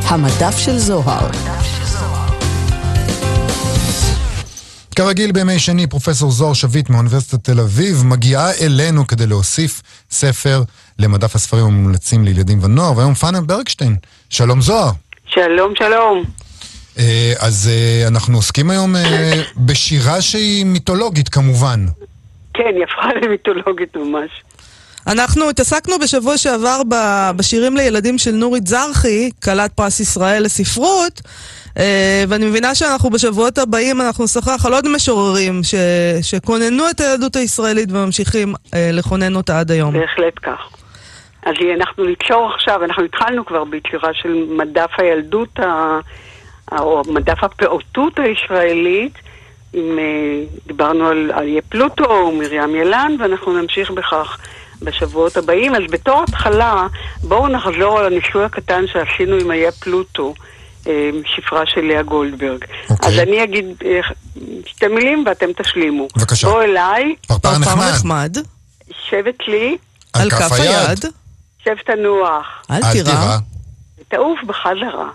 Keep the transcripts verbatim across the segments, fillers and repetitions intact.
המדף של זוהר. כרגיל בימי שני, פרופסור זוהר שביט מאוניברסיטת תל אביב מגיעה אלינו כדי להוסיף ספר למדף הספרים המומלצים לילדים ונוער, והיום פניה ברגשטיין. שלום זוהר. שלום, שלום. אז אנחנו עוסקים היום בשירה שהיא מיתולוגית כמובן. כן, היא הפכה למיתולוגית ממש. אנחנו התעסקנו בשבוע שעבר בשירים לילדים של נורית זרחי, כלת פרס ישראל לספרות, ואני מבינה שאנחנו בשבועות הבאים אנחנו נשוחח על עוד משוררים ש... שכוננו את הילדות הישראלית וממשיכים לכונן אותה עד היום. בהחלט כך. אז אנחנו נקשור עכשיו, אנחנו התחלנו כבר ביצירה של מדף הילדות, ה... או מדף הפעוטות הישראלית, עם... דיברנו על איה פלוטו ומרים ילן, ואנחנו נמשיך בכך בשבועות הבאים. אז בתור התחלה, בואו נחזור על הניסוי הקטן שעשינו עם איה פלוטו, שפרה של לאה גולדברג. Okay. אז אני אגיד שתי מילים ואתם תשלימו. בבקשה. בוא אליי. פרפר נחמד. נחמד. שבת לי. על, על כף היד. היד. שב תנוח. אל תירא. תעוף בחזרה.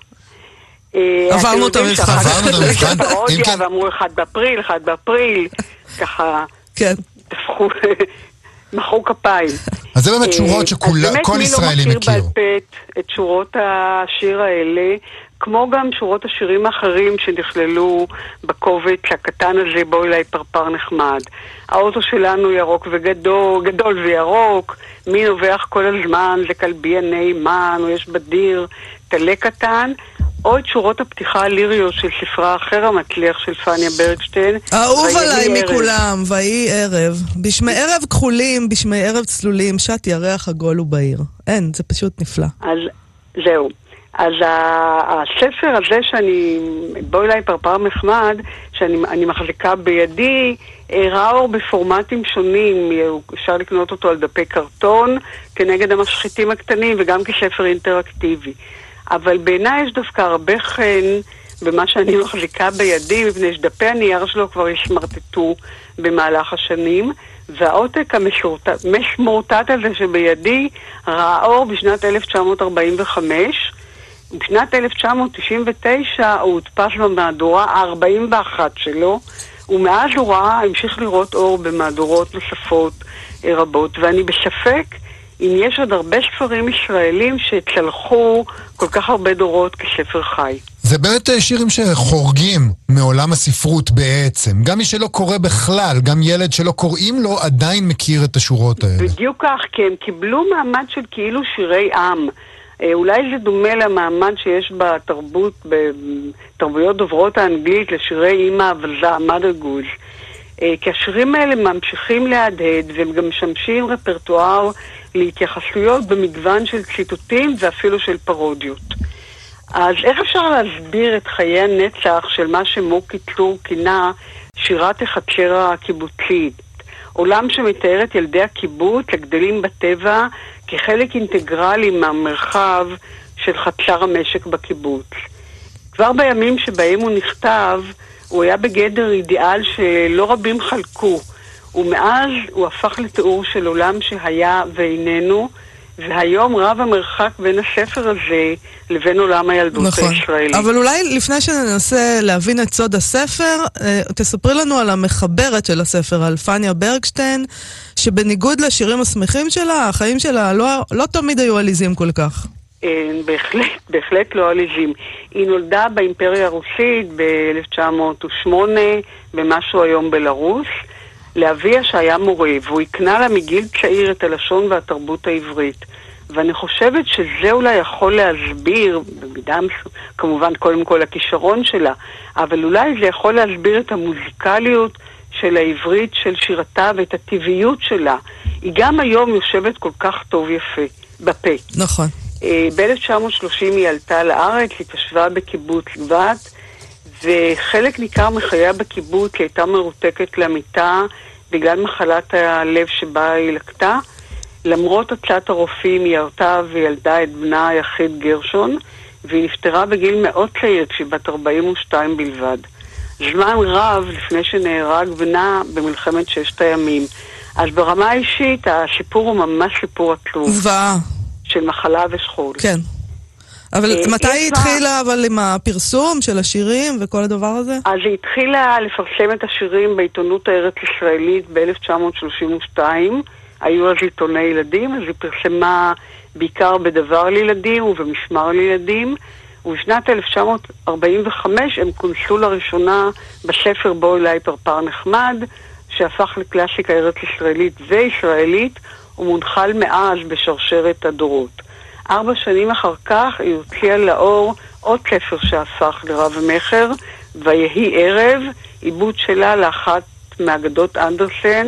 עברנו את המבחן. עברנו את המבחן. ואמרו אחד באפריל, אחד באפריל. ככה. כן. תפחו. מחאו כפיים. אז זה באמת שורות שכל ישראלי מכיר. אז באמת מי לא מכיר בעל-פה את שורות השיר האלה, כמו גם שורות השירים האחרים שנכללו בקובץ הקטן הזה, בוא אליי פרפר נחמד. האוטו שלנו ירוק וגדול, גדול וירוק, מי נובח כל הזמן, זה כלבי הנאמן, או יש בדיר, תלה קטן, או את שורות הפתיחה הליריות של ספרה אחר המצליח של פניה ברגשטיין. אהוב עליי מכולם, ויהי ערב. בשמי ערב כחולים, בשמי ערב צלולים, שט ירח עגול ובעיר. אין, זה פשוט נפלא. אז זהו. אז הספר הזה שאני, בוא אליי פרפר נחמד, שאני מחזיקה בידי, ראה אור בפורמטים שונים, אפשר לקנות אותו על דפי קרטון, כנגד המשחיתים הקטנים וגם כשפר אינטראקטיבי. אבל בעיניי יש דווקא הרבה חן במה שאני מחזיקה בידי, מפני שדפי הנייר שלו כבר השמרטטו במהלך השנים, והעותק המשמורטט הזה שבידי ראה אור בשנת אלף תשע מאות ארבעים וחמש, בשנת אלף תשע מאות תשעים ותשע הוא הודפס במהדורה ה-ארבעים ואחת שלו, ומאז הוא ראה, המשיך לראות אור במהדורות נוספות רבות, ואני בספק אם יש עוד הרבה ספרים ישראלים שצלחו כל כך הרבה דורות כשפר חי. זה באמת שירים שחורגים מעולם הספרות בעצם. גם מי שלא קורא בכלל, גם ילד שלא קוראים לו, עדיין מכיר את השורות האלה. בדיוק כך, כי הם קיבלו מעמד של כאילו שירי עם. אולי זה דומה למעמד שיש בתרבות, בתרבויות דוברות האנגלית, לשירי אמא אבזה, mother goods. כי השירים האלה ממשיכים להדהד, והם גם משמשים רפרטואר להתייחסויות במגוון של ציטוטים ואפילו של פרודיות. אז איך אפשר להסביר את חיי הנצח של מה שמוקי טלור כינה שירת החצר הקיבוצית? עולם שמתאר את ילדי הקיבוץ הגדלים בטבע כחלק אינטגרלי מהמרחב של חצר המשק בקיבוץ. כבר בימים שבהם הוא נכתב, הוא היה בגדר אידיאל שלא רבים חלקו, ומאז הוא הפך לתיאור של עולם שהיה ואיננו, והיום רב המרחק בין הספר הזה לבין עולם הילדות נכון. הישראלי. אבל אולי לפני שננסה להבין את סוד הספר, תספרי לנו על המחברת של הספר, על פניה ברגשטיין, שבניגוד לשירים השמחים שלה, החיים שלה לא, לא תמיד היו עליזים כל כך. בהחלט, בהחלט לא עליזים. היא נולדה באימפריה הרוסית ב-אלף תשע מאות ושמונה, במשהו היום בלרוס, לאביה שהיה מורה, והוא הקנה לה מגיל צעיר את הלשון והתרבות העברית. ואני חושבת שזה אולי יכול להסביר, במידה כמובן קודם כל הכישרון שלה, אבל אולי זה יכול להסביר את המוזיקליות של העברית, של שירתה ואת הטבעיות שלה. היא גם היום יושבת כל כך טוב יפה, בפה. נכון. ב-אלף תשע מאות שלושים היא עלתה לארץ, היא תשבה בקיבוץ גבת, וחלק ניכר מחייה בקיבוץ היא הייתה מרותקת למיטה בגלל מחלת הלב שבה היא לקטה. למרות הצעת הרופאים היא הרתה וילדה את בנה היחיד גרשון, והיא נפטרה בגיל מאוד צעיר כשהיא בת ארבעים ושתיים בלבד. זמן רב לפני שנהרג בנה במלחמת ששת הימים. אז ברמה האישית הסיפור הוא ממש סיפור עצוב. זוועה. של מחלה ושכול. כן. אבל אה, מתי היא יש התחילה אבל עם הפרסום של השירים וכל הדבר הזה? אז היא התחילה לפרסם את השירים בעיתונות הארץ ישראלית ב-אלף תשע מאות שלושים ושתיים. היו אז עיתוני ילדים, אז היא פרסמה בעיקר בדבר לילדים ובמשמר לילדים. ובשנת אלף תשע מאות ארבעים וחמש הם כונסו לראשונה בספר בוא אליי פרפר נחמד, שהפך לקלאסיקה ארץ ישראלית וישראלית, ומונחל מאז בשרשרת הדורות. ארבע שנים אחר כך היא הוציאה לאור עוד ספר שהפך לרב מחר, ויהי ערב, עיבוד שלה לאחת מאגדות אנדרסן,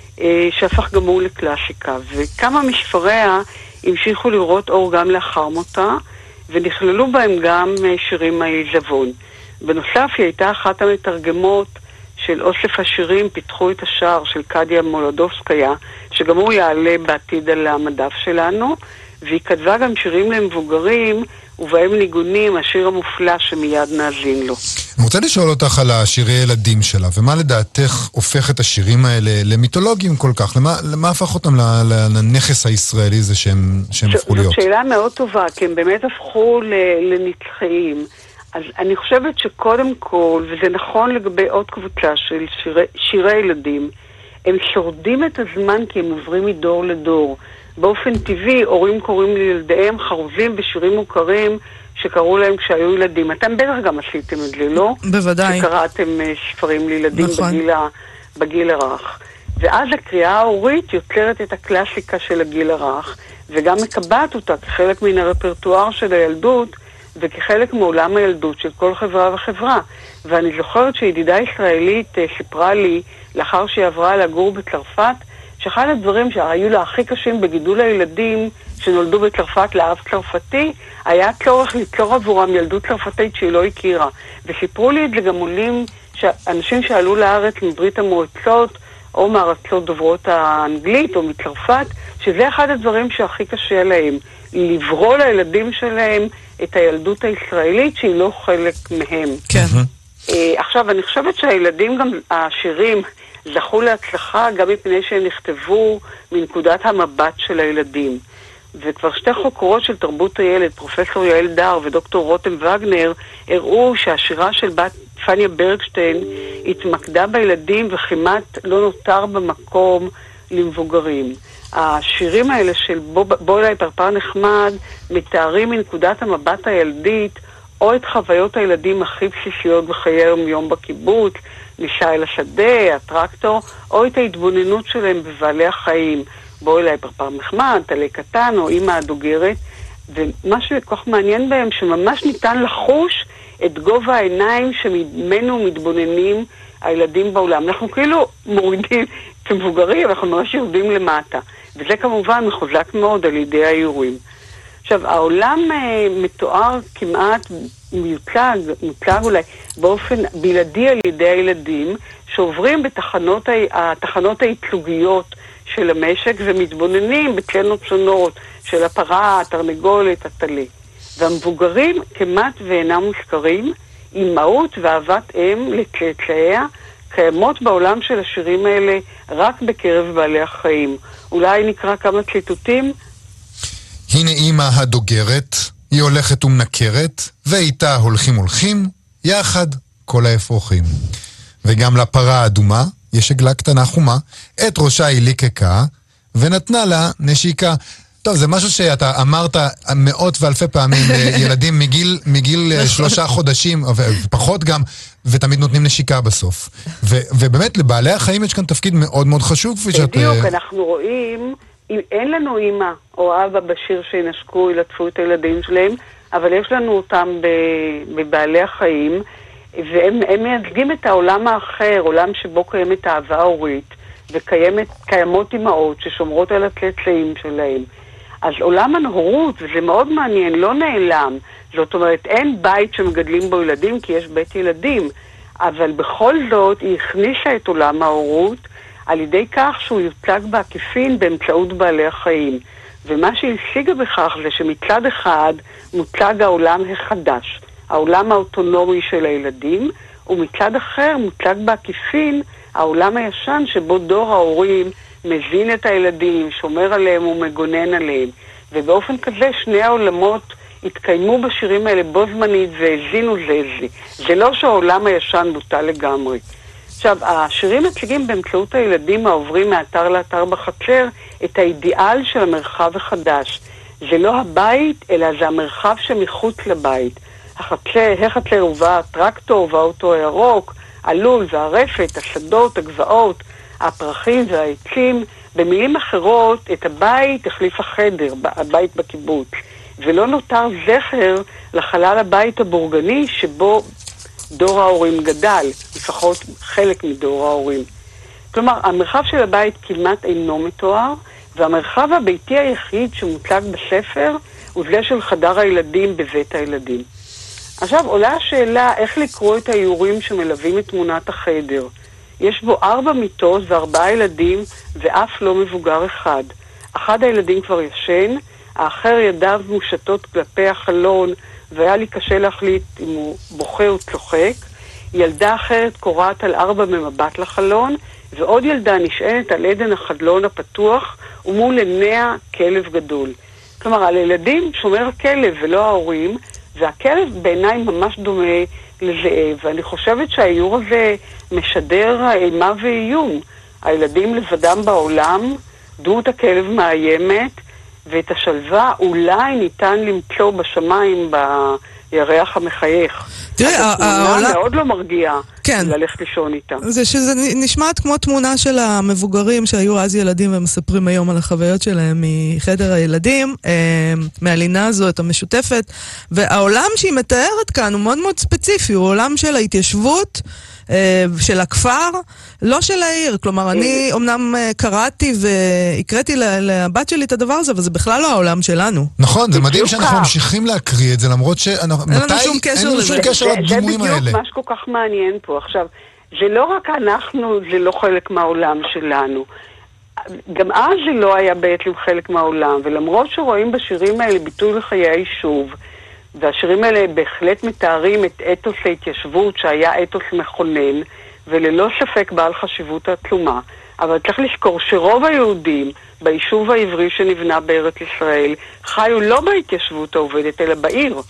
שהפך גם הוא לקלאסיקה. וכמה מספריה המשיכו לראות אור גם לאחר מותה, ונכללו בהם גם שירים מהעיזבון. בנוסף, היא הייתה אחת המתרגמות של אוסף השירים פיתחו את השער של קדיה מולדובסקיה, שגם הוא יעלה בעתיד על המדף שלנו, והיא כתבה גם שירים למבוגרים, ובהם ניגונים, השיר המופלא שמיד נאזין לו. אני רוצה לשאול אותך על השירי ילדים שלה, ומה לדעתך הופך את השירים האלה למיתולוגיים כל כך? למה, למה הפך אותם לנכס הישראלי זה שהם, שהם הפכו להיות? זאת שאלה מאוד טובה, כי הם באמת הפכו לנצחיים. אז אני חושבת שקודם כל, וזה נכון לגבי עוד קבוצה של שירי, שירי ילדים, הם שורדים את הזמן כי הם עוברים מדור לדור. באופן טבעי, הורים קוראים לילדיהם חרוזים בשירים מוכרים שקראו להם כשהיו ילדים. אתם בטח גם עשיתם את זה, לא? בוודאי. שקראתם ספרים לילדים נכון. בגיל, בגיל הרך. ואז הקריאה ההורית יוצרת את הקלאסיקה של הגיל הרך, וגם מקבעת אותה כחלק מן הרפרטואר של הילדות, וכחלק מעולם הילדות של כל חברה וחברה. ואני זוכרת שידידה ישראלית סיפרה לי, לאחר שהיא עברה לגור בצרפת, שאחד הדברים שהיו לה הכי קשים בגידול הילדים שנולדו בצרפת לאב צרפתי, היה צורך ליצור עבורם ילדות צרפתית שהיא לא הכירה. וסיפרו לי את זה גם עולים, אנשים שעלו לארץ מברית המועצות, או מארצות דוברות האנגלית, או מצרפת, שזה אחד הדברים שהכי קשה להם, לברוא לילדים שלהם את הילדות הישראלית שהיא לא חלק מהם. כן. Uh, עכשיו, אני חושבת שהילדים גם, השירים, זכו להצלחה גם מפני שהם נכתבו מנקודת המבט של הילדים. וכבר שתי חוקרות של תרבות הילד, פרופסור יעל דר ודוקטור רותם וגנר, הראו שהשירה של בת פניה ברגשטיין התמקדה בילדים וכמעט לא נותר במקום למבוגרים. השירים האלה של בוא, בוא אליי פרפר נחמד מתארים מנקודת המבט הילדית או את חוויות הילדים הכי בסיסיות בחיי היום-יום בקיבוץ, ניסה אל השדה, הטרקטור, או את ההתבוננות שלהם בבעלי החיים. בוא אליי פרפר נחמד, תלי קטן או אמא הדוגרת. ומה שכל כך מעניין בהם, שממש ניתן לחוש את גובה העיניים שממנו מתבוננים הילדים בעולם. אנחנו כאילו מורידים כמבוגרים, אנחנו ממש יורדים למטה. וזה כמובן מחוזק מאוד על ידי האיורים. עכשיו, העולם אה, מתואר כמעט מיוצג, מוצג אולי באופן בלעדי על ידי הילדים, שעוברים בתחנות התחנות הייצוגיות של המשק ומתבוננים בצנות שונות של הפרה, התרנגולת, הטלה. והמבוגרים כמעט ואינם מוזכרים, אימהות ואהבת אם לצאצאיה קיימות בעולם של השירים האלה רק בקרב בעלי החיים. אולי נקרא כמה ציטוטים? הנה אמא הדוגרת, היא הולכת ומנקרת, ואיתה הולכים הולכים, יחד כל האפרוחים. וגם לפרה האדומה יש עגלה קטנה חומה, את ראשה היא ליקקה, ונתנה לה נשיקה. טוב, זה משהו שאתה אמרת מאות ואלפי פעמים לילדים מגיל, מגיל שלושה חודשים, ופחות גם, ותמיד נותנים נשיקה בסוף. ו, ובאמת, לבעלי החיים יש כאן תפקיד מאוד מאוד חשוב, כפי שאת... בדיוק, אנחנו רואים, אין לנו אמא או אבא בשיר שינשקו, ילטפו את הילדים שלהם, אבל יש לנו אותם בבעלי החיים, והם מייצגים את העולם האחר, עולם שבו קיימת אהבה הורית, וקיימות אמהות ששומרות על הצאצאים שלהם. אז עולם הנהורות, וזה מאוד מעניין, לא נעלם. זאת אומרת, אין בית שמגדלים בו ילדים, כי יש בית ילדים. אבל בכל זאת, היא הכניסה את עולם ההורות על ידי כך שהוא יוצג בעקיפין באמצעות בעלי החיים. ומה שהשיגה בכך זה שמצד אחד מוצג העולם החדש, העולם האוטונומי של הילדים, ומצד אחר מוצג בעקיפין העולם הישן שבו דור ההורים מזין את הילדים, שומר עליהם ומגונן עליהם. ובאופן כזה שני העולמות התקיימו בשירים האלה בו זמנית והזינו זה זה. זה לא שהעולם הישן בוטל לגמרי. עכשיו, השירים מציגים באמצעות הילדים העוברים מאתר לאתר בחצר את האידיאל של המרחב החדש. זה לא הבית, אלא זה המרחב שמחוץ לבית. החצר, החצר ובה הטרקטור והאוטו הירוק, הלול והרפת, השדות, הגבעות, הפרחים והעצים. במילים אחרות, את הבית החליף החדר, הבית בקיבוץ. ולא נותר זכר לחלל הבית הבורגני שבו דור ההורים גדל, לפחות חלק מדור ההורים. כלומר, המרחב של הבית כמעט אינו מתואר, והמרחב הביתי היחיד שמוצג בספר הוא זה של חדר הילדים בבית הילדים. עכשיו עולה השאלה איך לקרוא את האיורים שמלווים את תמונת החדר. יש בו ארבע מיטות וארבעה ילדים ואף לא מבוגר אחד. אחד הילדים כבר ישן, האחר ידיו מושטות כלפי החלון והיה לי קשה להחליט אם הוא בוכה או צוחק. ילדה אחרת קוראת על ארבע ממבט לחלון, ועוד ילדה נשענת על עדן החלון הפתוח ומול עיניה כלב גדול. כלומר, על ילדים שומר הכלב ולא ההורים, והכלב בעיניי ממש דומה לזאב, ואני חושבת שהאיור הזה משדר אימה ואיום. הילדים לבדם בעולם, דמות הכלב מאיימת, ואת השלווה אולי ניתן למצוא בשמיים בירח המחייך. תראי, התמונה מאוד לא מרגיעה כן. ללכת לישון איתה. זה שזה נשמעת כמו תמונה של המבוגרים שהיו אז ילדים ומספרים היום על החוויות שלהם מחדר הילדים, מהלינה הזאת המשותפת, והעולם שהיא מתארת כאן הוא מאוד מאוד ספציפי, הוא עולם של ההתיישבות, של הכפר, לא של העיר. כלומר, אני אומנם קראתי והקראתי לבת שלי את הדבר הזה, אבל זה בכלל לא העולם שלנו. נכון, זה מדהים שאנחנו ממשיכים להקריא את זה, למרות שאין לנו שום קשר לזה. לדימויים האלה. זה בדיוק מה שכל כך מעניין פה. עכשיו, זה לא רק אנחנו, זה לא חלק מהעולם שלנו. גם אז זה לא היה בעצם חלק מהעולם, ולמרות שרואים בשירים האלה ביטוי לחיי היישוב, והשירים האלה בהחלט מתארים את אתוס ההתיישבות שהיה אתוס מכונן, וללא ספק בעל חשיבות עצומה. אבל צריך לזכור שרוב היהודים ביישוב העברי שנבנה בארץ ישראל חיו לא בהתיישבות העובדת אלא בעיר.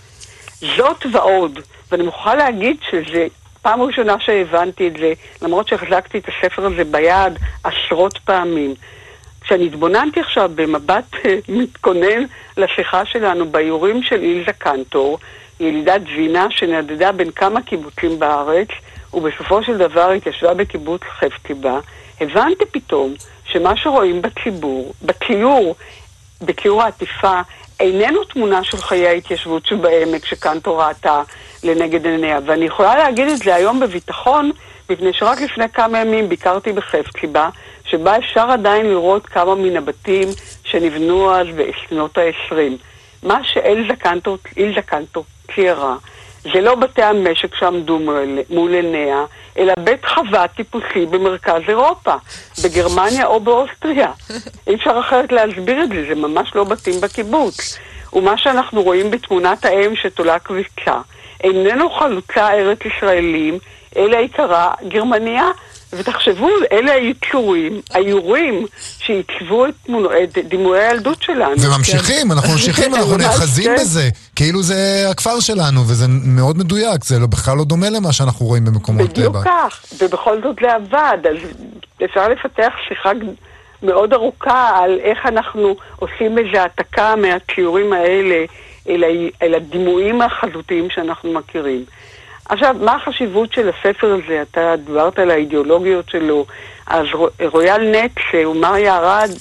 זאת ועוד, ואני מוכרחה להגיד שזה פעם ראשונה שהבנתי את זה, למרות שהחזקתי את הספר הזה ביד עשרות פעמים. כשאני התבוננתי עכשיו במבט מתכונן לשיחה שלנו באיורים של אילזה קנטור, ילידת וינה שנדדה בין כמה קיבוצים בארץ, ובסופו של דבר התיישבה בקיבוץ חפציבה, הבנתי פתאום שמה שרואים בציבור, בציור, בציור העטיפה, איננו תמונה של חיי ההתיישבות שבעמק שקנטור ראתה לנגד עיניה. ואני יכולה להגיד את זה היום בביטחון, מפני שרק לפני כמה ימים ביקרתי בחפציבה, שבה אפשר עדיין לראות כמה מן הבתים שנבנו אז בשנות ה-עשרים. מה שאילזה קנטור, אילזה קנטור ציירה, זה לא בתי המשק שעמדו מול עיניה, אלא בית חווה טיפוסי במרכז אירופה, בגרמניה או באוסטריה. אי אפשר אחרת להסביר את זה, זה ממש לא בתים בקיבוץ. ומה שאנחנו רואים בתמונת האם שתולה כביצה, איננו חלוצה ארץ ישראלים, אלא עיקרה גרמניה, ותחשבו, אלה היצורים, היורים שעיצבו את, את דימויי הילדות שלנו. וממשיכים, אנחנו ממשיכים, אנחנו נאחזים בזה, כאילו זה הכפר שלנו, וזה מאוד מדויק, זה בכלל לא דומה למה שאנחנו רואים במקומות טבע. בדיוק כך, ובכל זאת זה עבד, אז אפשר לפתח שיחה מאוד ארוכה על איך אנחנו עושים איזו העתקה מהציורים האלה אל, אל הדימויים החזותיים שאנחנו מכירים. עכשיו, מה החשיבות של הספר הזה? אתה דיברת על האידיאולוגיות שלו. אז רויאל נט ומריה ארד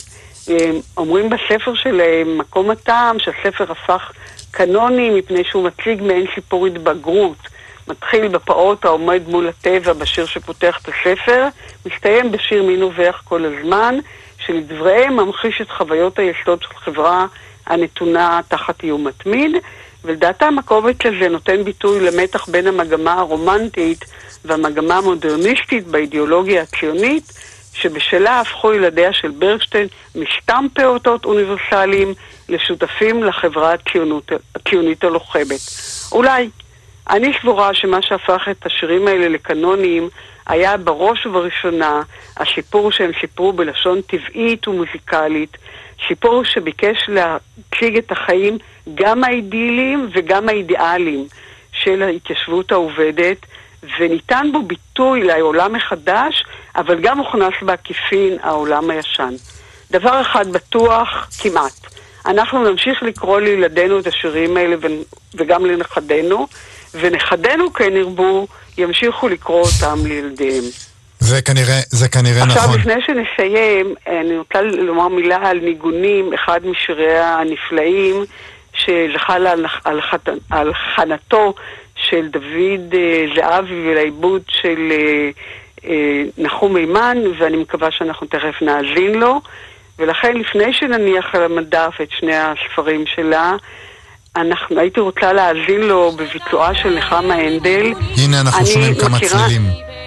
אומרים בספר שלהם, מקום הטעם, שהספר הפך קנוני מפני שהוא מציג מעין סיפור התבגרות. מתחיל בפעוט העומד מול הטבע בשיר שפותח את הספר, מסתיים בשיר מי נובח כל הזמן, שלדבריהם ממחיש את חוויות היסוד של חברה הנתונה תחת איום מתמיד, ולדעתם הקובץ הזה נותן ביטוי למתח בין המגמה הרומנטית והמגמה המודרניסטית באידיאולוגיה הציונית, שבשלה הפכו ילדיה של ברגשטיין מסתם פעוטות אוניברסליים לשותפים לחברה הציונות, הציונית הלוחמת. אולי, אני סבורה שמה שהפך את השירים האלה לקנונים היה בראש ובראשונה הסיפור שהם סיפרו בלשון טבעית ומוזיקלית, סיפור שביקש להציג את החיים גם האידיליים וגם האידיאליים של ההתיישבות העובדת, וניתן בו ביטוי לעולם מחדש, אבל גם הוכנס בעקיפין העולם הישן. דבר אחד בטוח כמעט, אנחנו נמשיך לקרוא לילדינו את השירים האלה וגם לנכדינו, ונכדינו כן ירבו, ימשיכו לקרוא אותם לילדיהם. זה כנראה, זה כנראה עכשיו, נכון. עכשיו, לפני שנסיים, אני רוצה לומר מילה על ניגונים, אחד משיריה הנפלאים, שזכה על חנתו של דוד זהבי ולעיבוד של נחום מימן, ואני מקווה שאנחנו תכף נאזין לו. ולכן, לפני שנניח על המדף את שני הספרים שלה, אנחנו, הייתי רוצה להאזין לו בביצועה של נחמה הנדל. הנה אנחנו שומעים כמה מכירה... צלילים.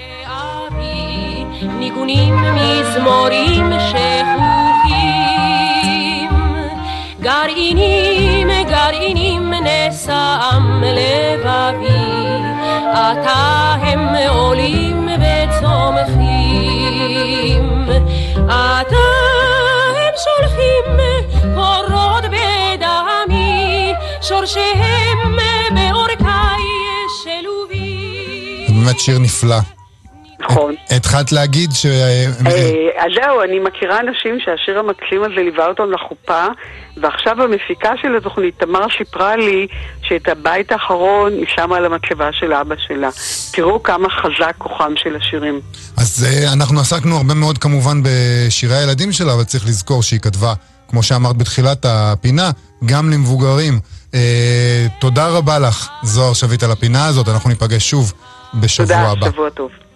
ניגונים מזמורים שכוחים, גרעינים גרעינים נשאם לבבי, עתה הם עולים וצומחים, עתה הם שולחים פורות בדמי, שורשיהם בעורקיי שלובים. זה באמת שיר נפלא. נכון. התחלת להגיד ש... אז זהו, אני מכירה אנשים שהשיר המקסים הזה ליווה אותם לחופה, ועכשיו המפיקה של התוכנית, תמר, סיפרה לי שאת הבית האחרון היא שמה על המצבה של אבא שלה. תראו כמה חזק כוחם של השירים. אז אנחנו עסקנו הרבה מאוד כמובן בשירי הילדים שלה, אבל צריך לזכור שהיא כתבה, כמו שאמרת בתחילת הפינה, גם למבוגרים. תודה רבה לך, זוהר שביט, על הפינה הזאת. אנחנו ניפגש שוב בשבוע הבא. תודה, שבוע טוב.